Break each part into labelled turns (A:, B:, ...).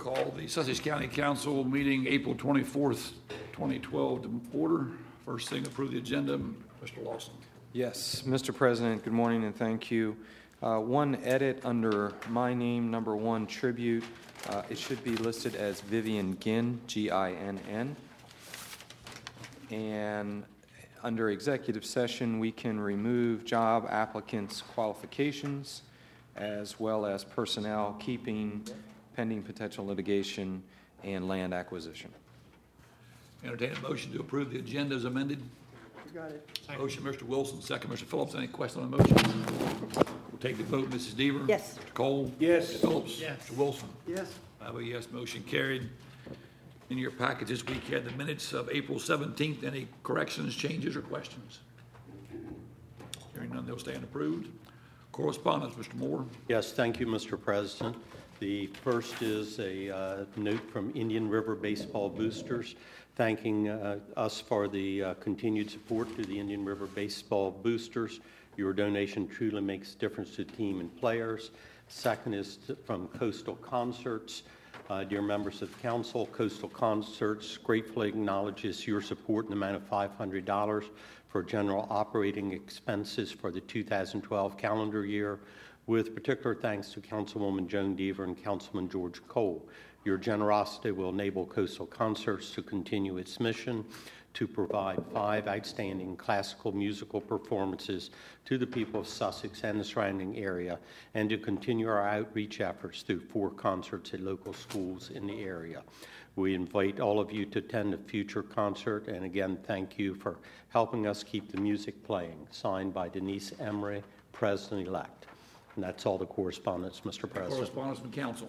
A: call the Sussex County Council meeting April 24th, 2012 to order. First thing, approve the agenda. Mr. Lawson.
B: Yes, Mr. President, good morning and thank you. One edit under my name, number 1, tribute. It should be listed as Vivian Ginn, Ginn. And under executive session, we can remove job applicants' qualifications as well as personnel, keeping, pending potential litigation, and land acquisition.
A: Entertain a motion to approve the agenda as amended.
C: You got it.
A: Motion, Mr. Wilson. Second, Mr. Phillips. Any question on the motion? We'll take the vote. Mrs. Deaver?
C: Yes.
A: Mr. Cole?
C: Yes.
A: Mr. Phillips?
C: Yes.
A: Mr. Wilson?
C: Yes.
A: I vote yes. Motion carried. In your package this week, you had the minutes of April 17th. Any corrections, changes, or questions? Hearing none, they'll stand approved. Correspondence, Mr. Moore.
D: Yes, thank you, Mr. President. The first is a note from Indian River Baseball Boosters thanking us for the continued support to the Indian River Baseball Boosters. Your donation truly makes a difference to the team and players. Second is from Coastal Concerts. Dear members of the council, Coastal Concerts gratefully acknowledges your support in the amount of $500 for general operating expenses for the 2012 calendar year, with particular thanks to Councilwoman Joan Deaver and Councilman George Cole. Your generosity will enable Coastal Concerts to continue its mission to provide 5 outstanding classical musical performances to the people of Sussex and the surrounding area, and to continue our outreach efforts through 4 concerts at local schools in the area. We invite all of you to attend a future concert, and again, thank you for helping us keep the music playing. Signed by Denise Emery, President-elect. And that's all the correspondence, Mr. President.
A: Correspondence from council.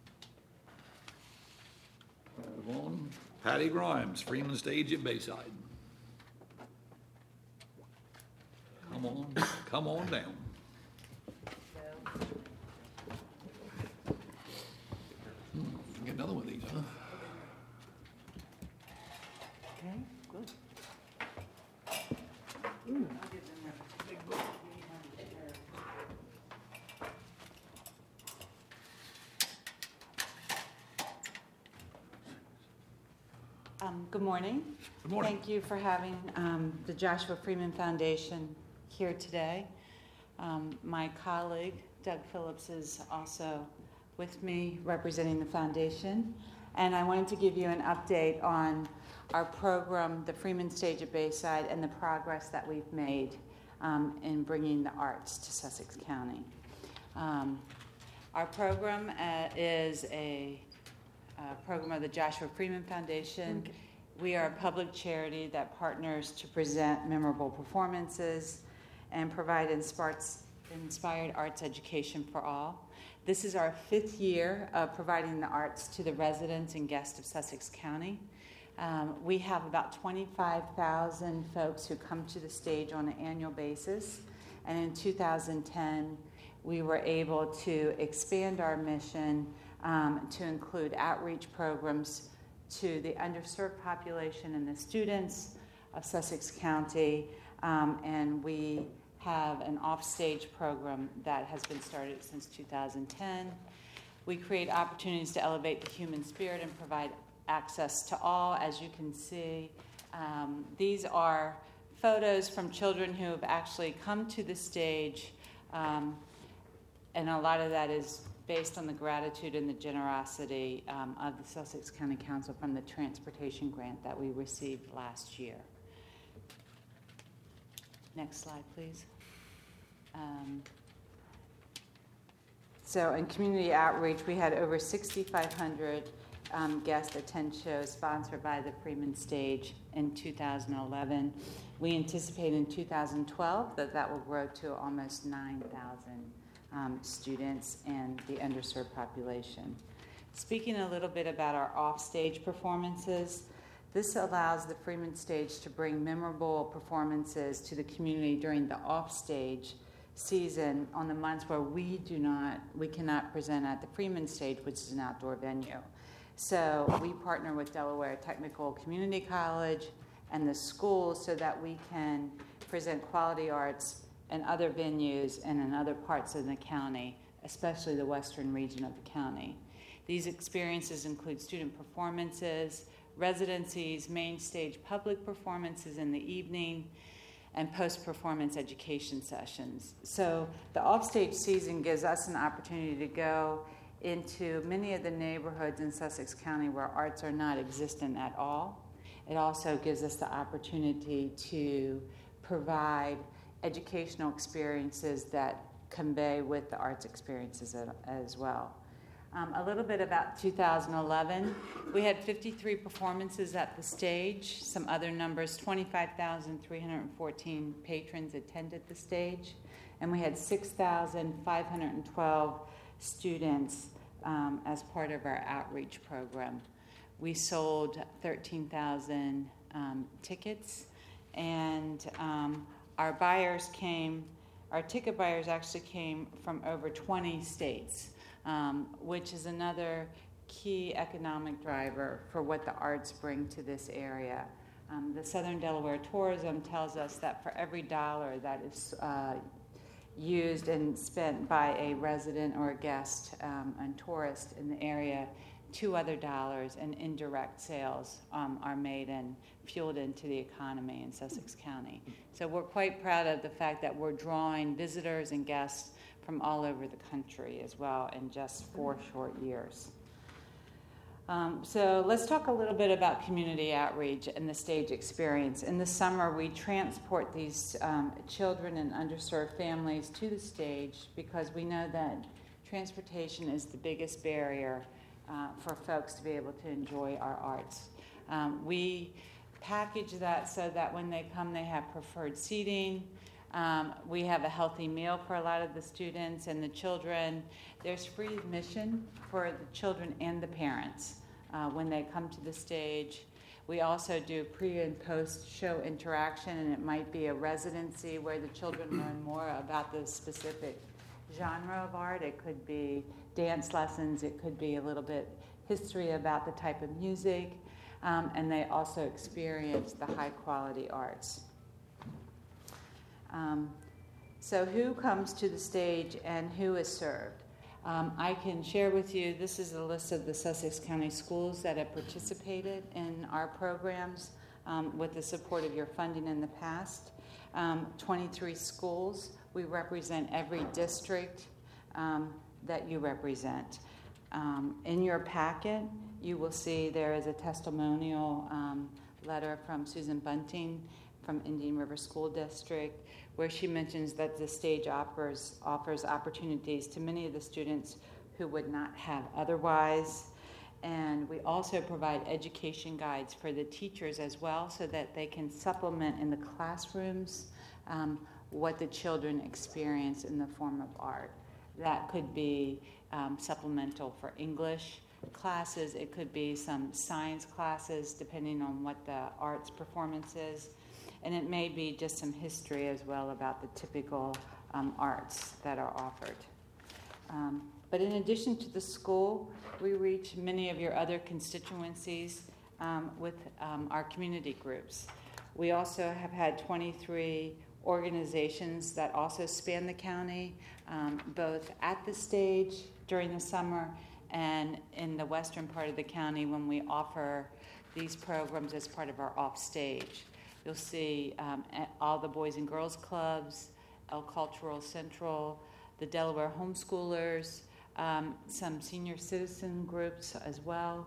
A: Move on. Patty Grimes, Freeman Stage at Bayside. Come on down. Get another one of these, huh?
C: Okay, good.
E: Good morning.
A: Good morning.
E: Thank you for having the Joshua Freeman Foundation here today. My colleague, Doug Phillips, is also with me representing the foundation. And I wanted to give you an update on our program, the Freeman Stage at Bayside, and the progress that we've made in bringing the arts to Sussex County. Our program is a program of the Joshua Freeman Foundation. Okay. We are a public charity that partners to present memorable performances and provide inspired arts education for all. This is our 5th year of providing the arts to the residents and guests of Sussex County. We have about 25,000 folks who come to the stage on an annual basis. And in 2010, we were able to expand our mission to include outreach programs to the underserved population and the students of Sussex County, and we have an offstage program that has been started since 2010. We create opportunities to elevate the human spirit and provide access to all. As you can see, these are photos from children who have actually come to the stage, and a lot of that is based on the gratitude and the generosity of the Sussex County Council from the transportation grant that we received last year. Next slide, please. So in community outreach, we had over 6,500 guests attend shows sponsored by the Freeman Stage in 2011. We anticipate in 2012 that will grow to almost 9,000 students and the underserved population. Speaking a little bit about our offstage performances, this allows the Freeman Stage to bring memorable performances to the community during the offstage season on the months where we cannot present at the Freeman Stage, which is an outdoor venue. So we partner with Delaware Technical Community College and the schools so that we can present quality arts in other venues and in other parts of the county, especially the western region of the county. These experiences include student performances, residencies, main stage public performances in the evening, and post-performance education sessions. So the offstage season gives us an opportunity to go into many of the neighborhoods in Sussex County where arts are not existent at all. It also gives us the opportunity to provide educational experiences that convey with the arts experiences as well. A little bit about 2011. We had 53 performances at the stage. Some other numbers, 25,314 patrons attended the stage, and we had 6,512 students as part of our outreach program. We sold 13,000 tickets, and our ticket buyers actually came from over 20 states. Which is another key economic driver for what the arts bring to this area. The Southern Delaware Tourism tells us that for every dollar that is used and spent by a resident or a guest and tourist in the area, $2 other in indirect sales are made and fueled into the economy in Sussex County. So we're quite proud of the fact that we're drawing visitors and guests from all over the country as well in just 4 short years. So let's talk a little bit about community outreach and the stage experience. In the summer, we transport these children and underserved families to the stage because we know that transportation is the biggest barrier for folks to be able to enjoy our arts. We package that so that when they come, they have preferred seating. We have a healthy meal for a lot of the students and the children. There's free admission for the children and the parents when they come to the stage. We also do pre- and post-show interaction, and it might be a residency where the children learn more about the specific genre of art. It could be dance lessons. It could be a little bit history about the type of music, and they also experience the high-quality arts. So who comes to the stage and who is served? I can share with you, this is a list of the Sussex County schools that have participated in our programs with the support of your funding in the past. 23 schools. We represent every district that you represent. In your packet, you will see there is a testimonial letter from Susan Bunting from Indian River School District, where she mentions that the stage offers opportunities to many of the students who would not have otherwise. And we also provide education guides for the teachers as well so that they can supplement in the classrooms what the children experience in the form of art. That could be supplemental for English classes. It could be some science classes depending on what the arts performance is. And it may be just some history as well about the typical arts that are offered. But in addition to the school, we reach many of your other constituencies with our community groups. We also have had 23 organizations that also span the county, both at the stage during the summer and in the western part of the county when we offer these programs as part of our offstage. You'll see all the Boys and Girls Clubs, El Cultural Central, the Delaware Homeschoolers, some senior citizen groups as well.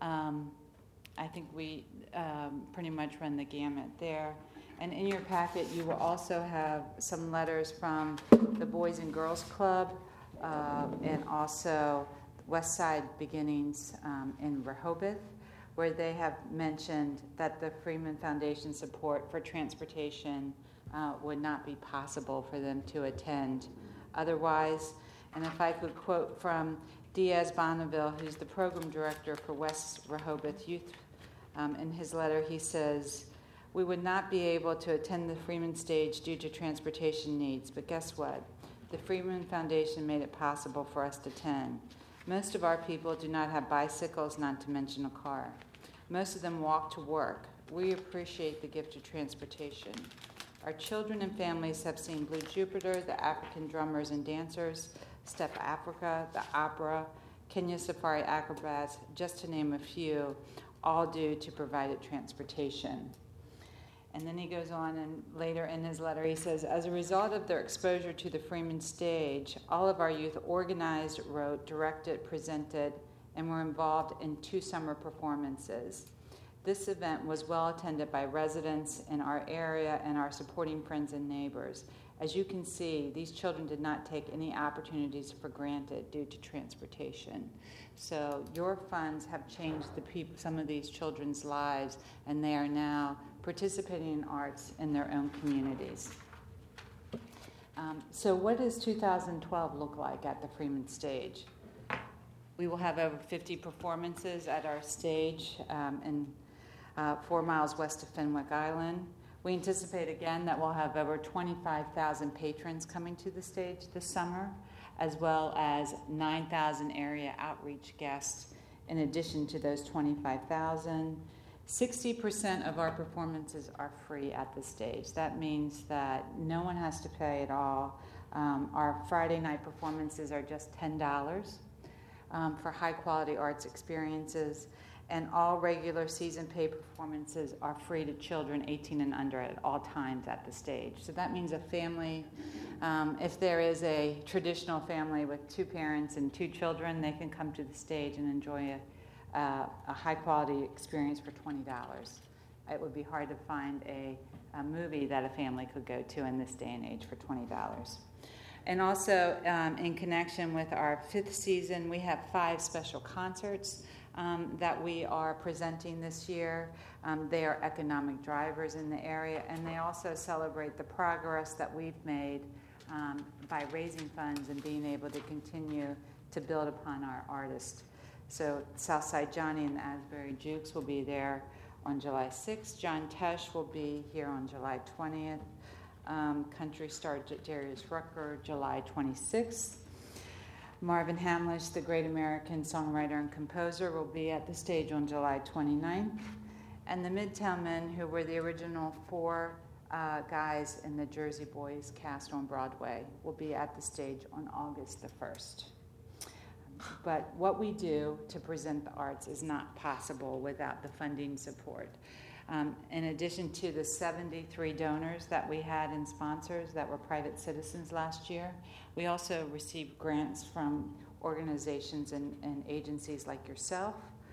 E: I think we pretty much run the gamut there. And in your packet, you will also have some letters from the Boys and Girls Club and also West Side Beginnings in Rehoboth, where they have mentioned that the Freeman Foundation support for transportation would not be possible for them to attend otherwise. And if I could quote from Diaz Bonneville, who's the program director for West Rehoboth Youth, in his letter he says, "We would not be able to attend the Freeman stage due to transportation needs, but guess what? The Freeman Foundation made it possible for us to attend. Most of our people do not have bicycles, not to mention a car. Most of them walk to work. We appreciate the gift of transportation. Our children and families have seen Blue Jupiter, the African drummers and dancers, Step Africa, the opera, Kenya Safari Acrobats, just to name a few, all due to provided transportation. And then he goes on, and later in his letter he says, as a result of their exposure to the Freeman stage, all of our youth organized, wrote, directed, presented, and were involved in 2 summer performances. This event was well attended by residents in our area and our supporting friends and neighbors. As you can see, these children did not take any opportunities for granted due to transportation. So your funds have changed some of these children's lives, and they are now participating in arts in their own communities. So what does 2012 look like at the Freeman stage? We will have over 50 performances at our stage in 4 miles west of Fenwick Island. We anticipate again that we'll have over 25,000 patrons coming to the stage this summer, as well as 9,000 area outreach guests in addition to those 25,000. 60% of our performances are free at the stage. That means that no one has to pay at all. Our Friday night performances are just $10 for high-quality arts experiences, and all regular season pay performances are free to children 18 and under at all times at the stage. So that means a family, if there is a traditional family with 2 parents and 2 children, they can come to the stage and enjoy a high-quality experience for $20. It would be hard to find a movie that a family could go to in this day and age for $20. And also, in connection with our 5th season, we have 5 special concerts that we are presenting this year. They are economic drivers in the area, and they also celebrate the progress that we've made by raising funds and being able to continue to build upon our artists. So Southside Johnny and the Asbury Jukes will be there on July 6th. John Tesh will be here on July 20th. Country star Darius Rucker, July 26th. Marvin Hamlish, the great American songwriter and composer, will be at the stage on July 29th. And the Midtown Men, who were the original 4 guys in the Jersey Boys cast on Broadway, will be at the stage on August the 1st. But what we do to present the arts is not possible without the funding support. In addition to the 73 donors that we had and sponsors that were private citizens last year, we also received grants from organizations and agencies like yourself.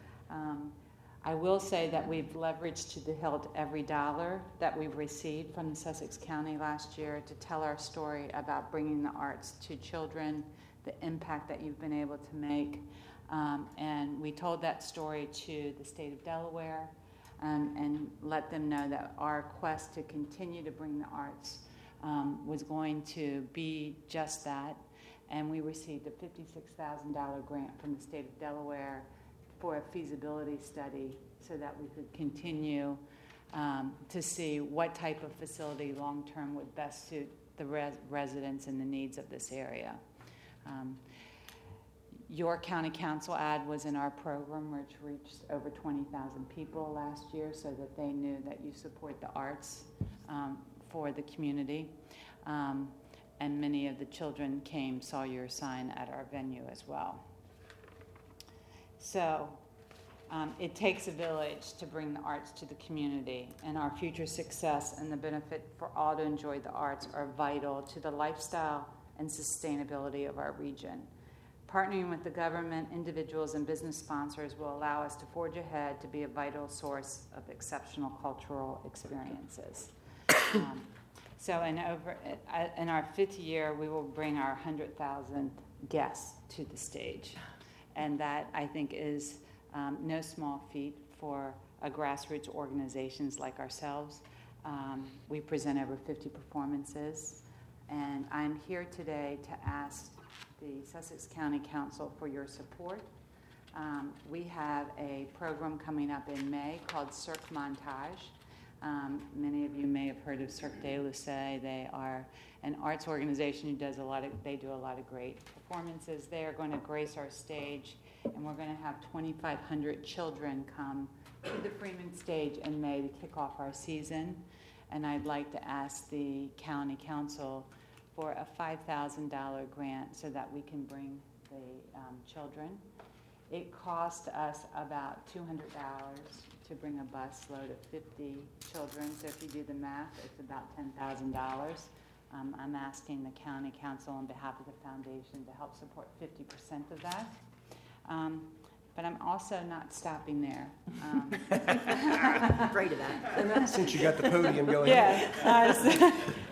E: I will say that we've leveraged to the hilt every dollar that we've received from the Sussex County last year to tell our story about bringing the arts to children, the impact that you've been able to make. And we told that story to the state of Delaware, and let them know that our quest to continue to bring the arts was going to be just that. And we received a $56,000 grant from the state of Delaware for a feasibility study so that we could continue to see what type of facility long-term would best suit the residents and the needs of this area. Your county council ad was in our program, which reached over 20,000 people last year, so that they knew that you support the arts for the community. And many of the children saw your sign at our venue as well. So it takes a village to bring the arts to the community, and our future success and the benefit for all to enjoy the arts are vital to the lifestyle and sustainability of our region. Partnering with the government, individuals, and business sponsors will allow us to forge ahead to be a vital source of exceptional cultural experiences. So in our 5th year, we will bring our 100,000th guests to the stage. And that, I think, is no small feat for a grassroots organizations like ourselves. We present over 50 performances. And I'm here today to ask the Sussex County Council for your support. We have a program coming up in May called Cirque Montage. Many of you may have heard of Cirque de Luce. They are an arts organization who does a lot of great performances. They are going to grace our stage, and we're going to have 2,500 children come to the Freeman stage in May to kick off our season. And I'd like to ask the county council for a $5,000 grant so that we can bring the children. It cost us about $200 to bring a bus load of 50 children. So if you do the math, it's about $10,000. I'm asking the county council on behalf of the foundation to help support 50% of that. But I'm also not stopping there.
C: Afraid of that.
F: Since you got the podium going.
E: Yeah.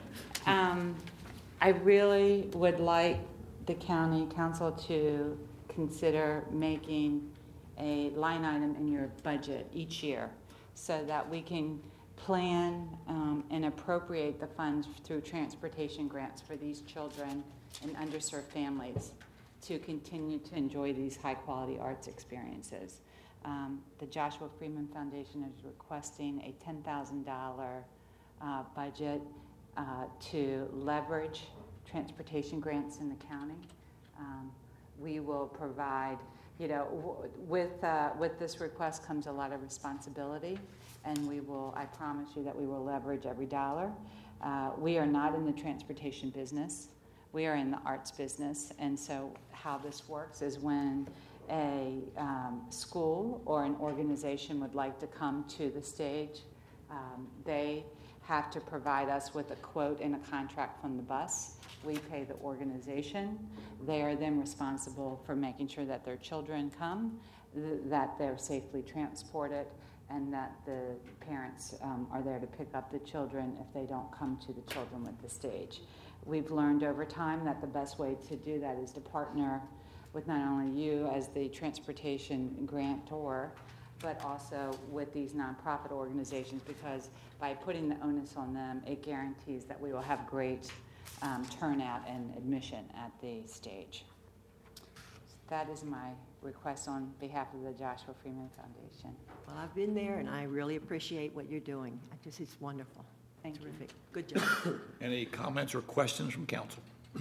E: I really would like the county council to consider making a line item in your budget each year so that we can plan and appropriate the funds through transportation grants for these children and underserved families to continue to enjoy these high-quality arts experiences. The Joshua Freeman Foundation is requesting a $10,000 budget to leverage transportation grants in the county. We will provide, with this request comes a lot of responsibility, and I promise you that we will leverage every dollar. We are not in the transportation business. We are in the arts business, and so how this works is when a school or an organization would like to come to the stage, they have to provide us with a quote and a contract from the bus. We pay the organization. They are then responsible for making sure that their children come, that they're safely transported, and that the parents are there to pick up the children if they don't come to the children with the stage. We've learned over time that the best way to do that is to partner with not only you as the transportation grantor, but also with these nonprofit organizations, because by putting the onus on them, it guarantees that we will have great turnout and admission at the stage. That is my request on behalf of the Joshua Freeman Foundation.
C: Well, I've been there, and I really appreciate what you're doing. It's wonderful.
E: Thank you.
C: Terrific. Good job.
A: Any comments or questions from council?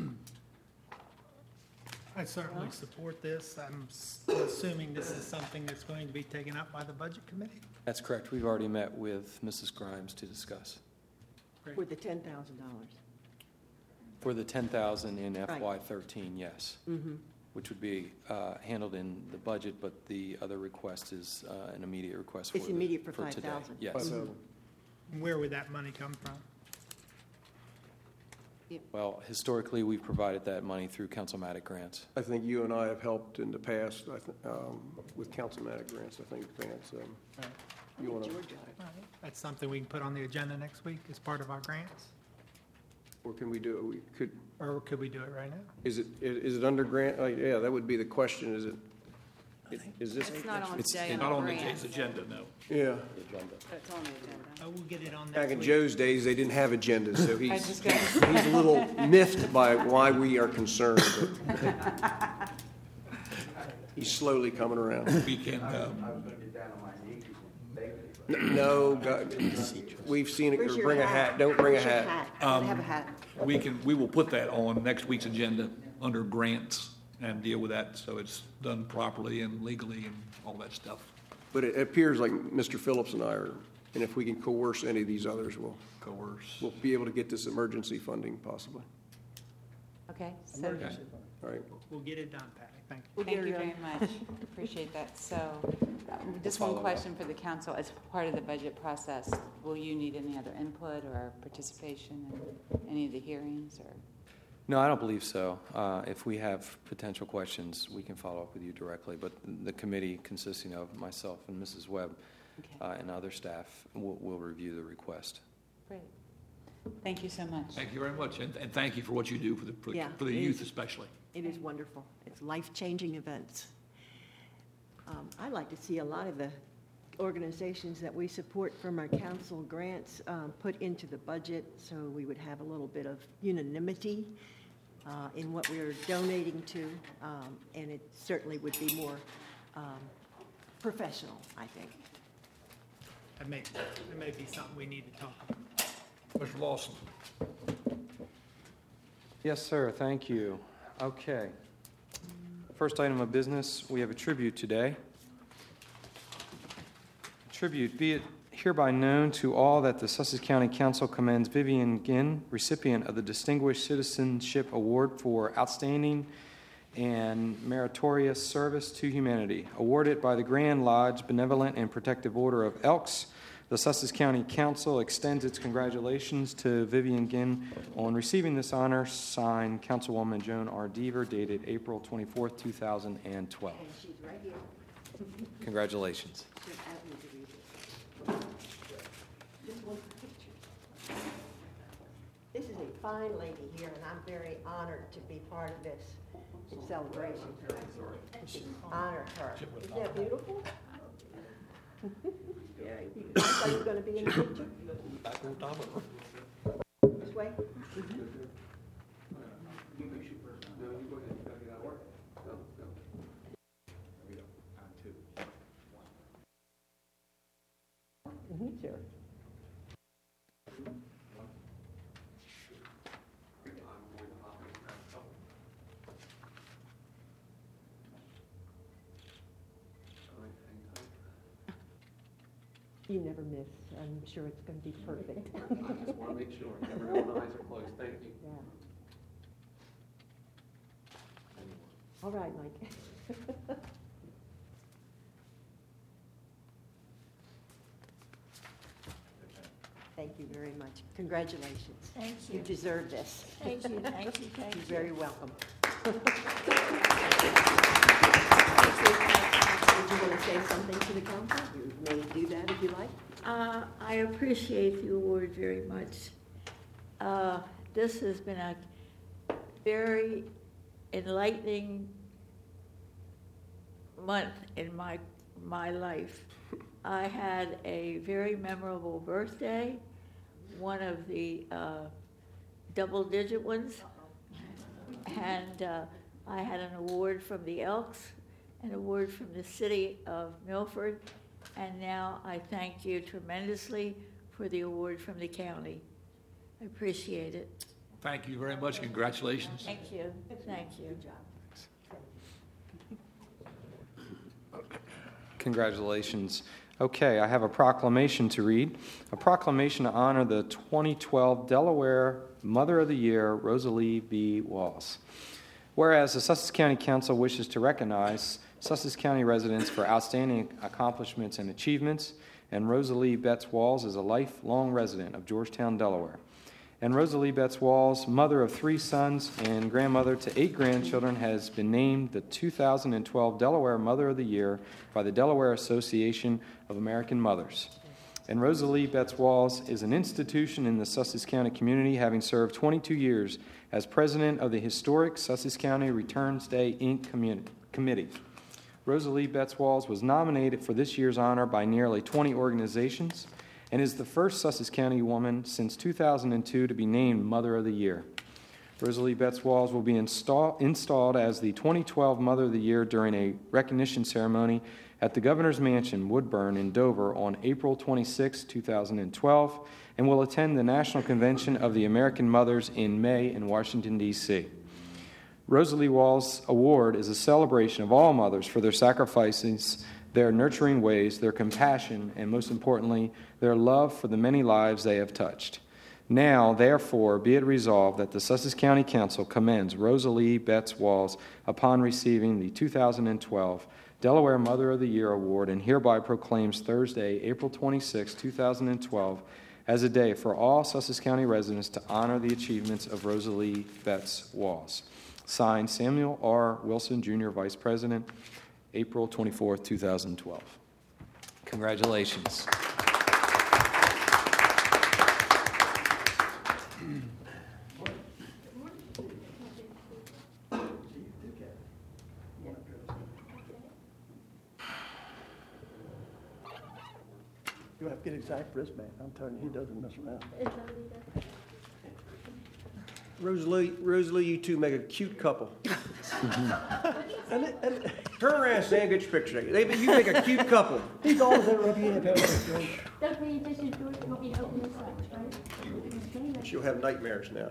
G: I certainly support this. I'm assuming this is something that's going to be taken up by the Budget Committee.
B: That's correct. We've already met with Mrs. Grimes to discuss.
C: With the $10,000.
B: For the $10,000 in
C: Right.
B: FY13, yes, which would be handled in the budget, but the other request is an immediate request.
C: It's immediate for
B: today.
C: $5,000.
B: Yes.
G: Where would that money come from?
B: Well, historically, we've provided that money through councilmatic grants.
F: I think you and I have helped in the past with councilmatic grants, I think, Vance. You want to,
G: That's something we can put on the agenda next week as part of our grants?
F: or can we do it? We could,
G: Or could we do it right now?
F: is it under grant? Yeah, that would be the question, is this?
E: It's not on
B: It's-
E: today
B: it-
A: Not on the
E: grant,
A: agenda, no.
F: Yeah.
E: but it's on the agenda.
G: We'll get it on next
F: Back in
G: week.
F: Joe's days, they didn't have agendas, so
E: I was
F: he's
E: just going to
F: a little miffed by why we are concerned. But he's slowly coming around.
A: We can,
F: No, God, we've seen
C: Where's
F: it.
C: your
F: Bring a hat. Don't bring a
C: Where's your
F: hat.
C: I have a hat.
A: we will put that on next week's agenda under grants and deal with that so it's done properly and legally and all that stuff.
F: But it appears like Mr. Phillips and I are, and if we can coerce any of these others, we'll be able to get this emergency funding possibly.
E: Okay, so
F: All right.
G: We'll get it done, Patty. Thank you.
C: We'll
E: thank
C: get
E: you
C: it
E: very
C: done.
E: much. Appreciate that. So just
B: follow
E: one
B: up.
E: question for the council. As part of the budget process, will you need any other input or participation in any of the hearings or?
B: No, I don't believe so. If we have potential questions, we can follow up with you directly, but the committee consisting of myself and Mrs. Webb
E: Okay,
B: and other staff will review the request.
E: great. Thank you so much.
A: Thank you very much, and thank you for what you do for
C: Yeah,
A: the
C: it
A: youth
C: is.
A: especially.
C: It is wonderful. It's life-changing events. I'd like to see a lot of the organizations that we support from our council grants put into the budget so we would have a little bit of unanimity in what we're donating to, and it certainly would be more professional, I think.
G: That may be something we need to talk about.
A: Mr. Lawson.
B: Yes, sir. Thank you. Okay. First item of business, we have a tribute today. Tribute, be it hereby known to all that the Sussex County Council commends Vivian Ginn, recipient of the Distinguished Citizenship Award for outstanding and meritorious service to humanity, awarded by the Grand Lodge Benevolent and Protective Order of Elks. The Sussex County Council extends its congratulations to Vivian Ginn on receiving this honor, signed Councilwoman Joan R. Deaver, dated April 24th, 2012.
C: And she's right here.
B: Congratulations.
C: She'll have me to read it. Just one picture. This is a fine lady here, and I'm very honored to be part of this celebration. Honor her. Isn't that beautiful? Very beautiful. Are you going to be in the picture? This way? Sure. You never miss. I'm sure it's going to be perfect.
B: I just want to make sure. Never know when eyes are closed. Thank you.
C: Yeah. All right, Mike. Thank you very much. Congratulations.
H: Thank
C: You
H: you.
C: deserve this.
H: Thank you, thank you, thank you.
C: You're very welcome.
H: Thank
C: Did you want to say something to the council? You may do that if you like.
H: I appreciate the award very much. This has been a very enlightening month in my life. I had a very memorable birthday, one of the double-digit ones, and I had an award from the Elks, an award from the city of Milford, and now I thank you tremendously for the award from the county. I appreciate it.
A: Thank you very much. Congratulations.
H: Thank you, thank you.
C: Good job.
B: Congratulations. Okay, I have a proclamation to read. A proclamation to honor the 2012 Delaware Mother of the Year, Rosalie B. Walls. Whereas the Sussex County Council wishes to recognize Sussex County residents for outstanding accomplishments and achievements, and Rosalie Betts Walls is a lifelong resident of Georgetown, Delaware. And Rosalie Betts Walls, mother of 3 sons and grandmother to 8 grandchildren, has been named the 2012 Delaware Mother of the Year by the Delaware Association of American Mothers. And Rosalie Betts Walls is an institution in the Sussex County community, having served 22 years as president of the historic Sussex County Returns Day, Inc. Committee. Rosalie Betts Walls was nominated for this year's honor by nearly 20 organizations, and is the first Sussex County woman since 2002 to be named Mother of the Year. Rosalie Betts Walls will be installed as the 2012 Mother of the Year during a recognition ceremony at the Governor's Mansion, Woodburn, in Dover on April 26, 2012, and will attend the National Convention of the American Mothers in May in Washington, D.C. Rosalie Walls' award is a celebration of all mothers for their sacrifices, their nurturing ways, their compassion, and most importantly, their love for the many lives they have touched. Now, therefore, be it resolved that the Sussex County Council commends Rosalie Betts Walls upon receiving the 2012 Delaware Mother of the Year Award, and hereby proclaims Thursday, April 26, 2012, as a day for all Sussex County residents to honor the achievements of Rosalie Betts Walls. Signed, Samuel R. Wilson, Jr., Vice President, April 24, 2012. Congratulations.
I: You have to get exact wristband. I'm telling you, he doesn't mess around.
F: Rosalie, you two make a cute couple. and turn around and stand and get your picture taken. You make a cute couple.
I: He's always there if you have
J: Doug, will you just do it? You want me to open this up, right?
F: She'll have nightmares now.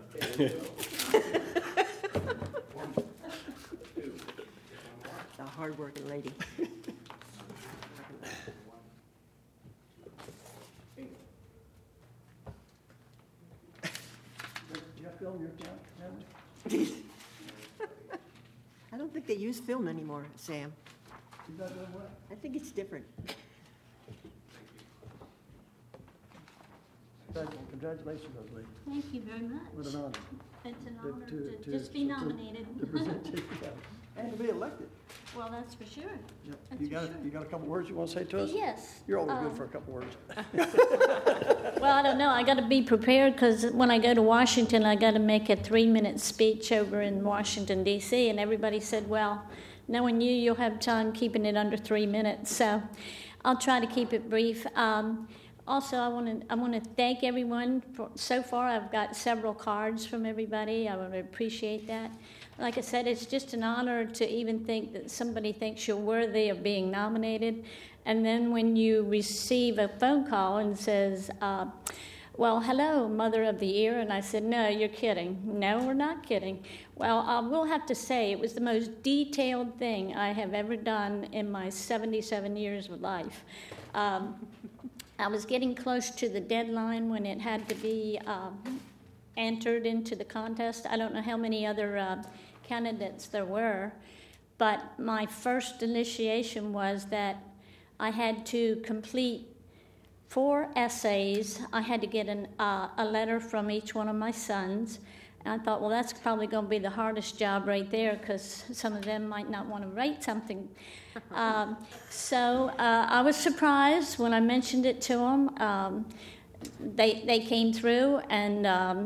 C: A hard-working lady.
I: film your camera?
C: I don't think use film anymore, Sam. I think it's different.
I: Congratulations, Rosalie.
J: Thank you very much.
I: What an honor.
J: It's an
I: to-
J: honor
I: to-
J: to just be nominated.
I: To present to you. And to be elected.
J: Well, that's for sure.
I: Yep.
J: That's
I: You
J: for
I: got,
J: sure.
I: you got a couple words you want to say to us?
J: Yes.
I: You're always good for a couple words.
J: Well, I don't know. I got to be prepared because when I go to Washington, I got to make a 3-minute speech over in Washington, D.C., and everybody said, well, knowing you, you'll have time keeping it under 3 minutes. So I'll try to keep it brief. Also, I want to thank everyone. So far, I've got several cards from everybody. I want to appreciate that. Like I said, it's just an honor to even think that somebody thinks you're worthy of being nominated. And then when you receive a phone call and says, well, hello, Mother of the Year, and I said, no, you're kidding. No, we're not kidding. Well, I will have to say it was the most detailed thing I have ever done in my 77 years of life. I was getting close to the deadline when it had to be entered into the contest. I don't know how many other candidates there were, but my first initiation was that I had to complete 4 essays. I had to get a letter from each one of my sons. And I thought, well, that's probably going to be the hardest job right there because some of them might not want to write something. So I was surprised when I mentioned it to them. They came through, and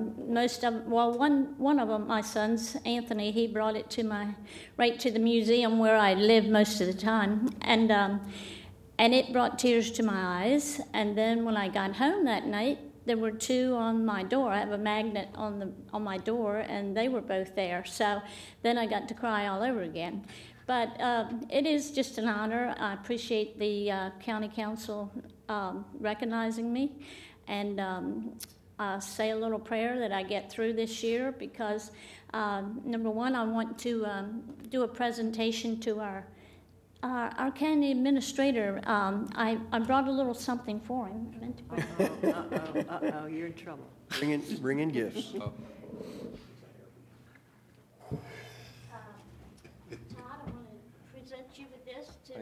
J: one of them, my sons, Anthony, he brought it right to the museum where I live most of the time, and it brought tears to my eyes. And then when I got home that night, there were 2 on my door. I have a magnet on my door, and they were both there. So then I got to cry all over again. But it is just an honor. I appreciate the county council recognizing me, and I say a little prayer that I get through this year because, number one, I want to do a presentation to our county administrator. I brought a little something for him.
C: Uh-oh, you're in trouble.
F: Bring in gifts.
J: Todd, I want to present you with this to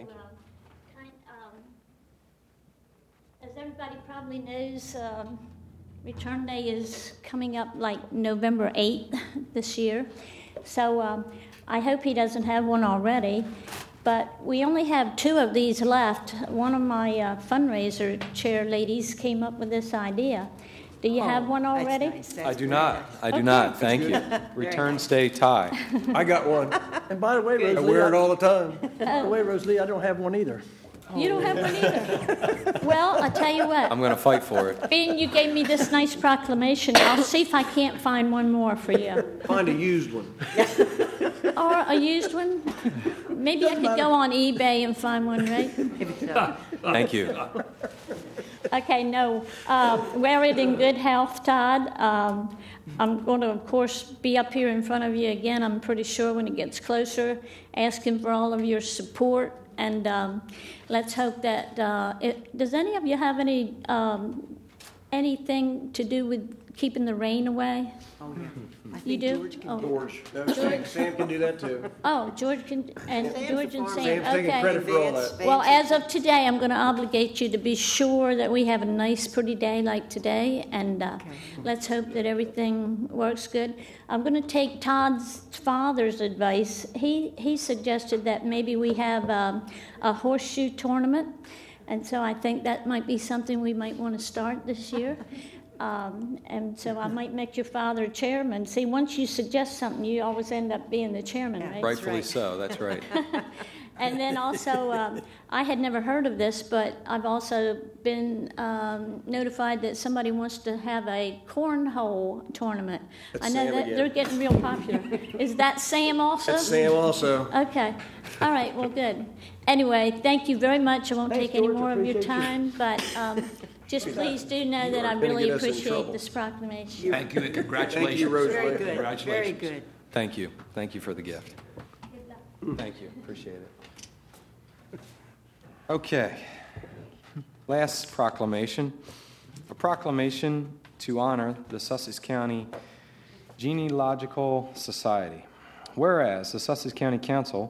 J: as everybody probably knows, Return Day is coming up like November 8th this year. So I hope he doesn't have one already. But we only have 2 of these left. One of my fundraiser chair ladies came up with this idea. Do you have one already?
C: That's nice.
B: I do not. I do not. Thank you. Returns Day tie.
F: I got one.
I: And by the way, Rosalie,
F: I wear it all the time.
I: by the way, Rosalie, I don't have one either.
J: You don't have one either. Well, I tell you what.
B: I'm going to fight for it.
J: Being you gave me this nice proclamation, I'll see if I can't find one more for you.
F: Find a used one.
J: Or a used one. Maybe I could go on eBay and find one, right?
B: Thank you.
J: Okay, no. Wear it in good health, Todd. I'm going to, of course, be up here in front of you again, I'm pretty sure, when it gets closer, asking for all of your support. And let's hope that, does any of you have anything to do with keeping the rain away?
C: Oh, yeah. I
J: You
C: think
J: do?
C: George can
J: Oh.
F: George. No, Sam can do that too.
J: Oh, George and
C: Sam's
J: George
C: the
J: and
C: farmer.
J: Sam,
F: Sam's taking credit
J: okay.
F: for all that.
J: Well, as of today, I'm going to obligate you to be sure that we have a nice, pretty day like today, and let's hope that everything works good. I'm going to take Todd's father's advice. He suggested that maybe we have a horseshoe tournament, and so I think that might be something we might want to start this year. And so I might make your father chairman. See, once you suggest something, you always end up being the chairman, right?
B: Rightfully
C: right.
B: so. That's right.
J: And then also, I had never heard of this, but I've also been notified that somebody wants to have a cornhole tournament.
F: That's
J: I know
F: Sam
J: that
F: again.
J: they're getting real popular. Is that Sam also?
F: That's Sam also.
J: Okay. All right. Well, good. Anyway, thank you very much. I won't
I: Thanks,
J: take any
I: George.
J: more of your
I: Appreciate you.
J: time, but just please do know that I
F: gonna
J: really
F: get us in
J: appreciate
F: trouble.
J: this proclamation.
A: Thank you and congratulations.
F: Thank you, Rosalie.
C: Very good, very
A: Congratulations.
C: good.
B: Thank you. Thank you for the gift. Thank you. Appreciate it. Okay. Last proclamation. A proclamation to honor the Sussex County Genealogical Society. Whereas the Sussex County Council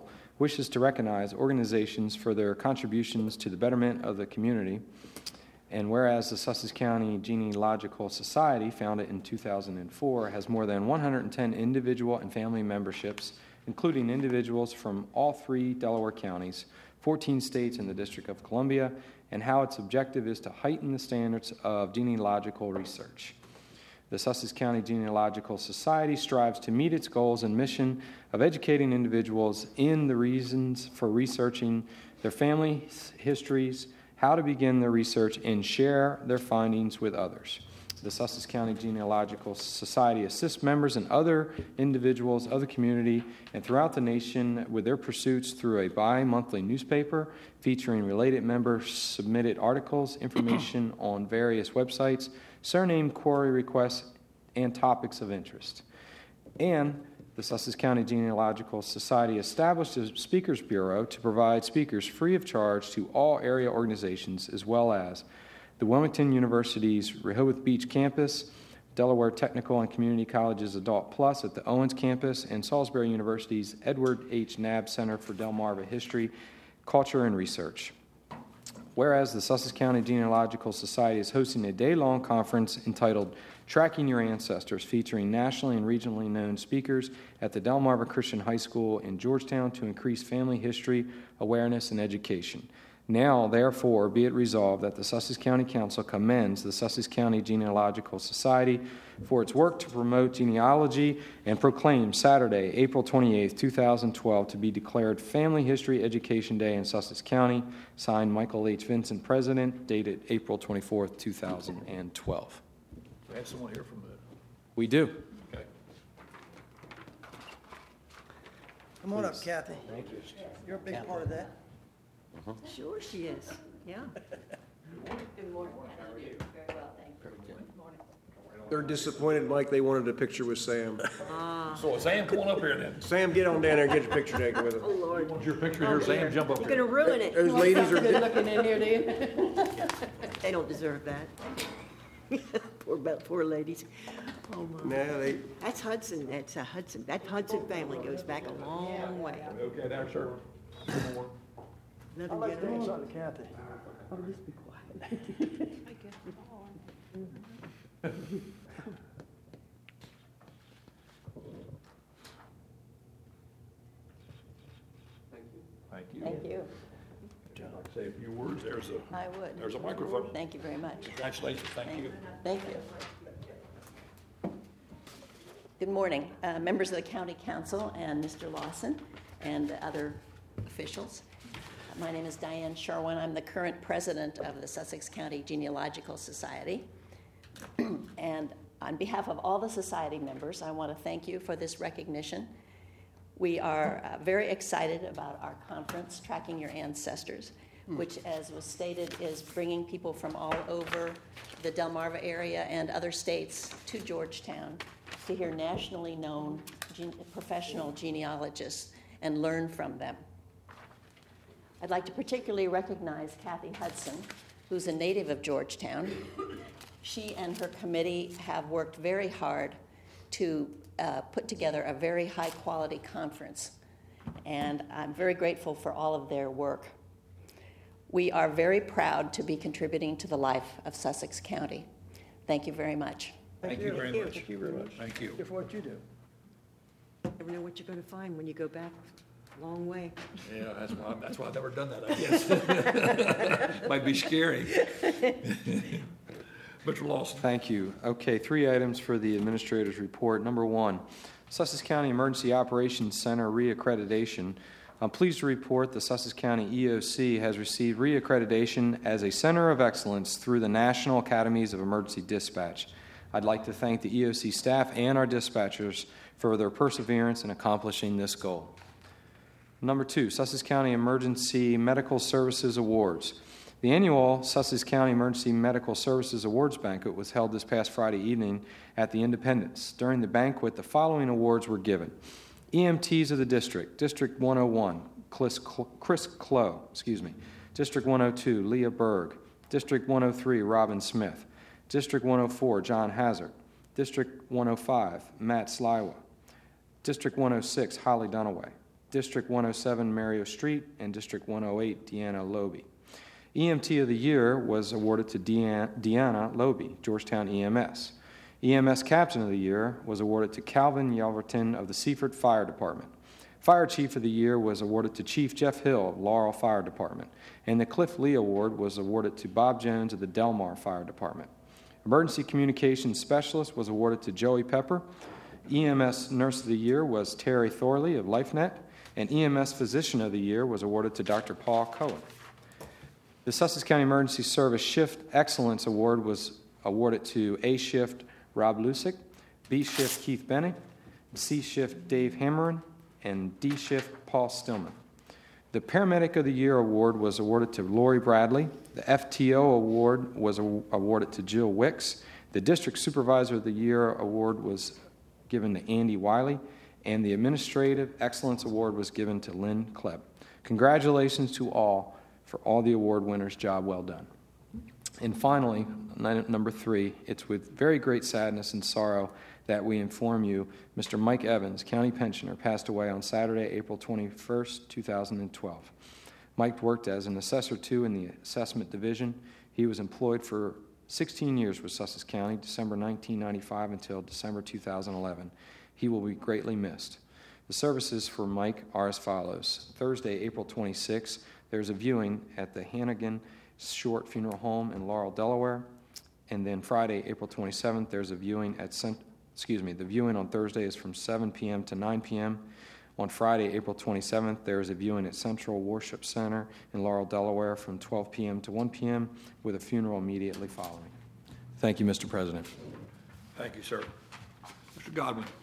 B: wishes to recognize organizations for their contributions to the betterment of the community. And whereas the Sussex County Genealogical Society, founded in 2004, has more than 110 individual and family memberships, including individuals from all 3 Delaware counties, 14 states, and the District of Columbia, and how its objective is to heighten the standards of genealogical research. The Sussex County Genealogical Society strives to meet its goals and mission of educating individuals in the reasons for researching their family histories, how to begin their research, and share their findings with others. The Sussex County Genealogical Society assists members and other individuals of the community and throughout the nation with their pursuits through a bi-monthly newspaper featuring related member-submitted articles, information on various websites, surname query requests, and topics of interest. And the Sussex County Genealogical Society established a Speakers Bureau to provide speakers free of charge to all area organizations, as well as the Wilmington University's Rehoboth Beach campus, Delaware Technical and Community College's Adult Plus at the Owens campus, and Salisbury University's Edward H. Knabb Center for Delmarva History, Culture, and Research. Whereas the Sussex County Genealogical Society is hosting a day-long conference entitled Tracking Your Ancestors, featuring nationally and regionally known speakers at the Delmarva Christian High School in Georgetown to increase family history, awareness, and education. Now, therefore, be it resolved that the Sussex County Council commends the Sussex County Genealogical Society for its work to promote genealogy and proclaims Saturday, April 28, 2012, to be declared Family History Education Day in Sussex County. Signed, Michael H. Vincent, President, dated April 24, 2012.
A: We have someone here from the...
B: We do.
A: Okay.
I: Come on up, Kathy. Thank you. You're a big part of that.
C: Sure she is, yeah.
H: Good morning. Very well, thank you.
F: They're disappointed, Mike. They wanted a picture with Sam.
A: So Sam, come on up here then.
F: Sam, get on down there and get your picture taken with him.
C: Oh, Lord.
A: Want your picture here, Sam? Jump up
C: You're
A: here.
C: gonna ruin it.
F: Those ladies are...
H: Looking in here, do you?
C: They don't deserve that. Poor ladies. Oh, my.
F: Nah, they...
C: That's Hudson, that's a Hudson. That Hudson family goes back a long way.
A: Okay, now, sir. One more.
C: Let
I: I'd
C: them
I: like
C: get
I: to
C: it.
I: know something, Kathy. Oh, just be quiet.
A: Thank you.
H: Thank you.
A: I'd like to say a few words. There's
H: I would.
A: a microphone.
H: Thank you very much.
A: Congratulations. Thank you.
H: Thank you. Good morning, members of the County Council and Mr. Lawson and other officials. My name is Diane Sherwin. I'm the current president of the Sussex County Genealogical Society. And on behalf of all the society members, I want to thank you for this recognition. We are very excited about our conference, Tracking Your Ancestors, which, as was stated, is bringing people from all over the Delmarva area and other states to Georgetown to hear nationally known professional genealogists and learn from them. I'd like to particularly recognize Kathy Hudson, who's a native of Georgetown. She and her committee have worked very hard to put together a very high-quality conference, and I'm very grateful for all of their work. We are very proud to be contributing to the life of Sussex County. Thank you very much.
A: Thank you very much.
F: Thank you very much.
A: Thank you.
I: Thank you for what you do.
C: Never know what you're gonna find when you go back a long way.
A: Yeah, that's why I've never done that, I guess. Might be scary. Mr. Lawson.
B: Thank you. Okay, 3 items for the administrator's report. Number 1, Sussex County Emergency Operations Center reaccreditation. I'm pleased to report the Sussex County EOC has received reaccreditation as a center of excellence through the National Academies of Emergency Dispatch. I'd like to thank the EOC staff and our dispatchers for their perseverance in accomplishing this goal. Number 2, Sussex County Emergency Medical Services Awards. The annual Sussex County Emergency Medical Services Awards banquet was held this past Friday evening at the Independence. During the banquet, the following awards were given. EMTs of the district, District 101, Chris Clough, District 102, Leah Berg, District 103, Robin Smith, District 104, John Hazard, District 105, Matt Sliwa, District 106, Holly Dunaway, District 107 Mario Street, and District 108 Deanna Loby. EMT of the Year was awarded to Deanna Loby, Georgetown EMS. EMS Captain of the Year was awarded to Calvin Yelverton of the Seaford Fire Department. Fire Chief of the Year was awarded to Chief Jeff Hill of Laurel Fire Department, and the Cliff Lee Award was awarded to Bob Jones of the Delmar Fire Department. Emergency Communications Specialist was awarded to Joey Pepper. EMS Nurse of the Year was Terry Thorley of LifeNet, and EMS Physician of the Year was awarded to Dr. Paul Cohen. The Sussex County Emergency Service Shift Excellence Award was awarded to A Shift Rob Lusick, B Shift Keith Bennett, C Shift Dave Hammerin, and D Shift Paul Stillman. The Paramedic of the Year award was awarded to Lori Bradley. The FTO award was awarded to Jill Wicks. The District Supervisor of the Year award was given to Andy Wiley, and the Administrative Excellence Award was given to Lynn Klebb. Congratulations to all for all the award winners. Job well done. And finally, number 3, it's with very great sadness and sorrow that we inform you Mr. Mike Evans, County Pensioner, passed away on Saturday, April 21st, 2012. Mike worked as an Assessor 2 in the Assessment Division. He was employed for 16 years with Sussex County, December 1995 until December 2011. He will be greatly missed. The services for Mike are as follows. Thursday, April 26th, there's a viewing at the Hannigan Short Funeral Home in Laurel, Delaware. And then Friday, April 27th, there's a viewing at the viewing on Thursday is from 7 p.m. to 9 p.m. On Friday, April 27th, there is a viewing at Central Worship Center in Laurel, Delaware from 12 p.m. to 1 p.m. with a funeral immediately following. Thank you, Mr. President.
A: Thank you, sir. Mr. Godwin.